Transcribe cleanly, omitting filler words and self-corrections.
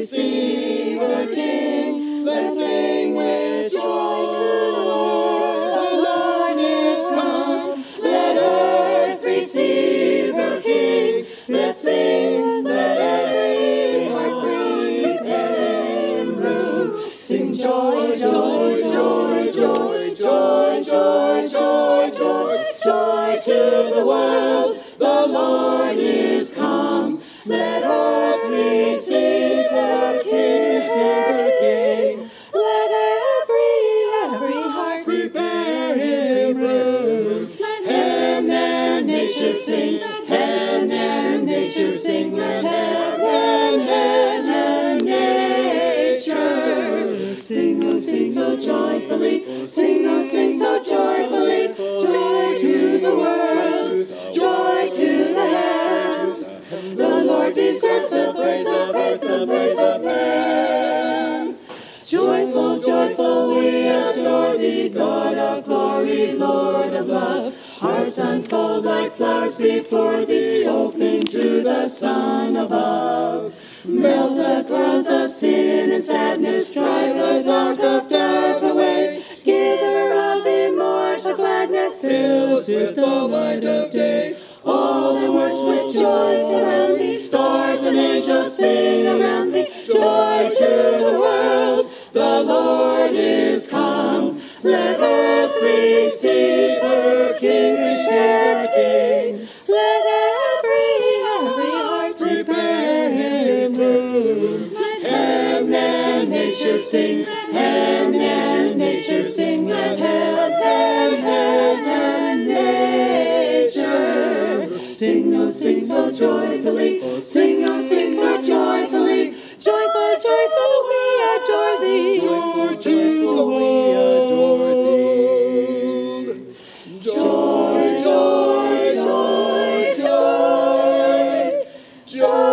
receive her King. Let's sing with joy to the Lord. The Lord is come. Let earth receive her King. Let's sing, let every heart prepare him room. Sing joy, joy, joy, joy, joy, joy, joy, joy, joy to the world. The Lord is come. Let earth receive her King, receive her King. Let every heart prepare him room. Let heaven and nature sing. Heaven and nature sing. Let heaven and nature sing, oh, sing so joyfully. Sing, oh, sing so joyfully. Joy to the world. Joy to the heavens. The Lord deserves the praise of earth, the praise of man. Joyful, joyful, we adore thee, God of glory, Lord of love. Hearts unfold like flowers before thee, opening to the sun above. Melt the clouds of sin and sadness, drive the dark of doubt away. Giver of immortal gladness, fill us with the light of day. All that works with joy surround thee, stars and angels sing around thee. Joy to the world, the Lord is come. Let earth receive her King, receive her King. Let every heart prepare him room. Let heaven and nature sing, heaven and nature sing. Let heaven and nature sing, oh, sing so joyfully. Sing, oh, sing so joyfully. Joyful, joyful, we adore thee. Joyful, joyful, we adore thee. Joy, joy, joy, joy, joy.